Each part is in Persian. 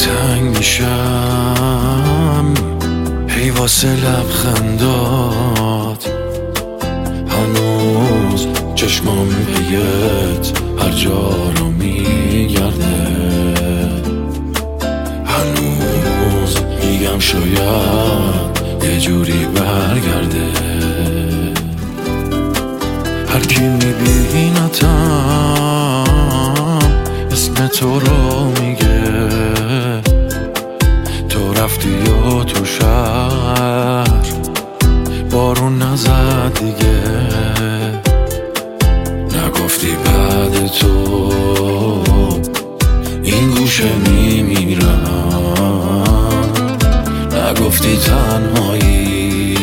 تنگ میشم هی واسه لبخندات، هنوز چشمام بهت هر جا رو میگرده، هنوز میگم شاید یه جوری برگرده. هر کی میبینتم اسم تو رو میگه، تو رفتی و تو شهر بارون نزد دیگه، نگفتی بعد تو این گوشه میمیرم، نگفتی تنهایی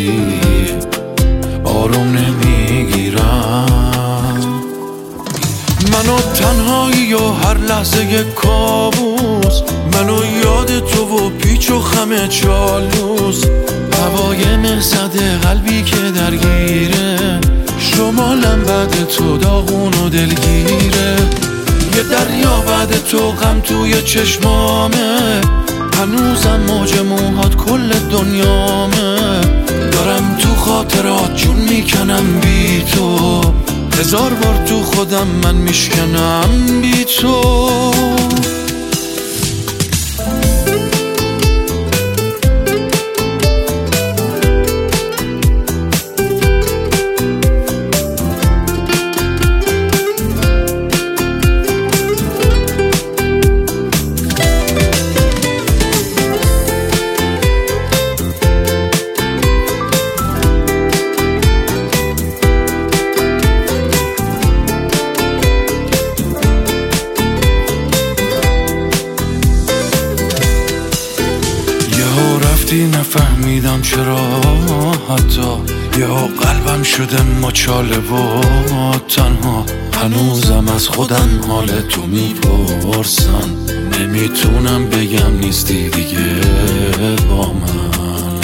آروم نمیگیرم. منو تنهایی و هر لحظه یک کابوس، منو یاد تو و پیچ و خم چالوس، هوای مهزد قلبی که درگیره، شمالم بعد تو داغون و دلگیره، یه دریا بعد تو غم توی چشمامه، هنوزم موج موهات کل دنیامه، دارم تو خاطرات جون میکنم بی تو، هزار بار تو خودم من میشکنم بی تو. نفهمیدم چرا حتی یا قلبم شده مچاله و تنها، هنوزم از خودم حال تو میپرسم، نمیتونم بگم نیستی دیگه با من،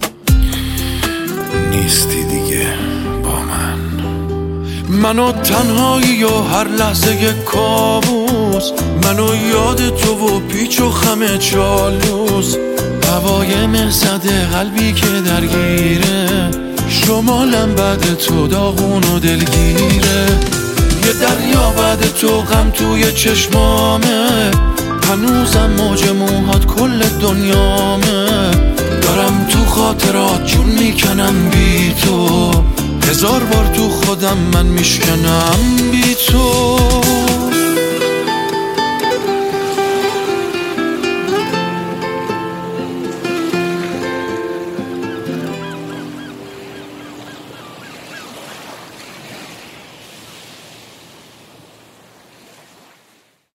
نیستی دیگه با من. منو تنهایی و هر لحظه یک کابوس، منو یاد تو و پیچ و خم چالوس، هوای مهزد قلبی که درگیره، شمالم بعد تو داغون و دلگیره، یه دریا بعد تو غم توی چشمامه، هنوزم موج موهات کل دنیامه، دارم تو خاطرات جون میکنم بی تو، هزار بار تو خودم من میشکنم بی تو.